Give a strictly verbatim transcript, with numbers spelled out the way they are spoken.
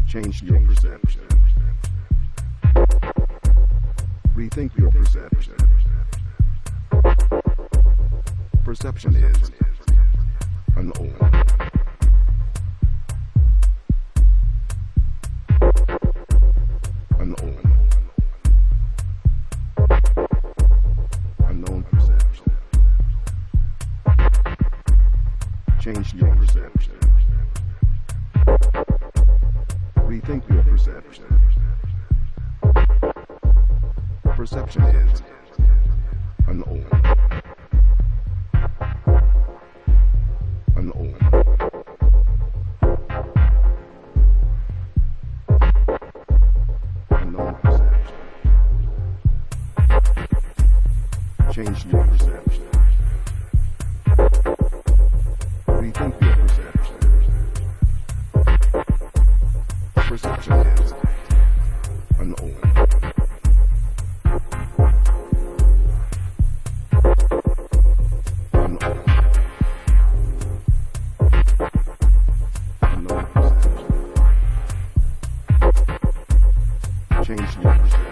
Change your perception. Rethink your perception. Perception is unknown. Unknown. Unknown perception. Change your perception. Rethink your perception. Perception is unknown. Unknown. Unknown perception. Change your perception. Rethink your perception. Perception is unknown. Unknown. Unknown perception. Change your perception.